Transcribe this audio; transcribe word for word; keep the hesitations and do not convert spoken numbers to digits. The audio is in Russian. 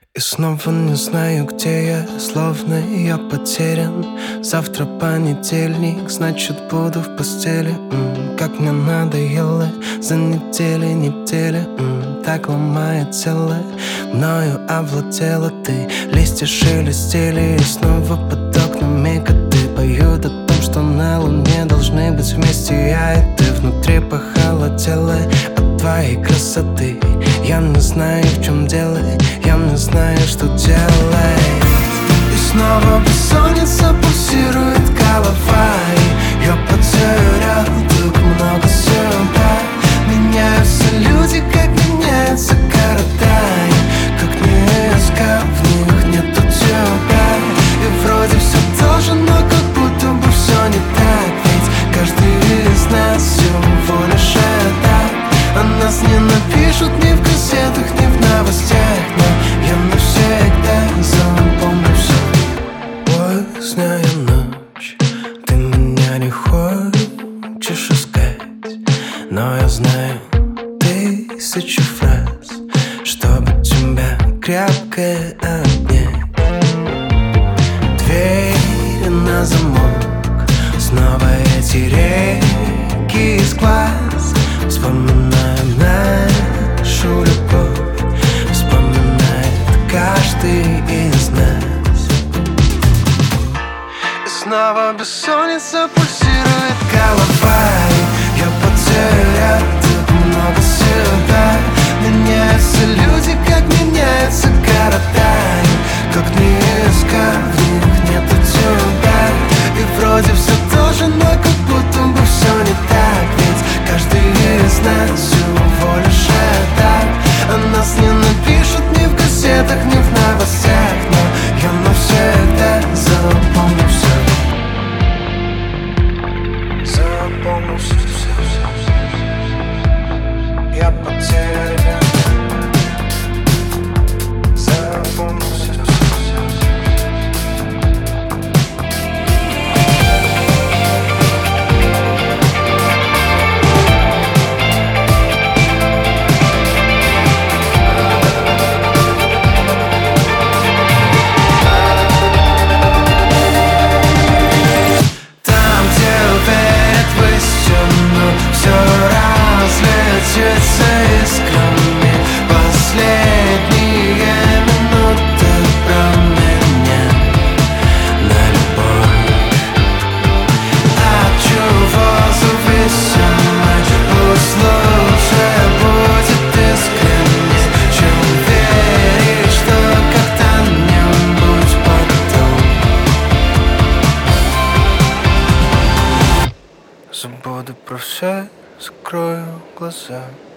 И снова не знаю, где я, словно я потерян. Завтра понедельник, значит буду в постели. М-м, как мне надоело за недели, недели. М-м, так ломает тело, мною овладела ты. Листья шелестели, и снова под окнами коты поют о том, что на луне должны быть вместе я и ты. Внутри похолодело от твоей красоты. Я не знаю, в чем дело, я не знаю, что делать. И снова бессонница, пульсирует голова, и я потерял так много себя. Меняются люди, как меняются города, и как не искал, в них нету тебя. И вроде все то же, но как будто бы все не так. Ведь каждый из нас всего лишь это. О нас не напишут ни в газетах, ни в новостях, но я навсегда запомню все. Поздняя ночь, ты меня не хочешь искать, но я знаю тысячу фраз, чтобы тебя крепко обнять. Двери на замок, снова эти реки из глаз. Вспоминаю нашу любовь, вспоминает каждый из нас. И снова бессонница, пульсирует голова, и я потерял так много себя. Меняются люди, как меняются города, и как не искал, в них нету тебя. И вроде все то же, но как будто бы все не так. Ведь каждый из нас всего лишь это. О нас не напишут ни в газетах, ни в новостях, но я навсегда запомню все. Запомню все, все, все. Я потерян. Запомню все, все, все. Разлетится искрами последние минуты про меня на любовь. От чего зависимы, пусть лучше будет искренне, чем верить, что когда-нибудь потом забуду про все, закрою глаза.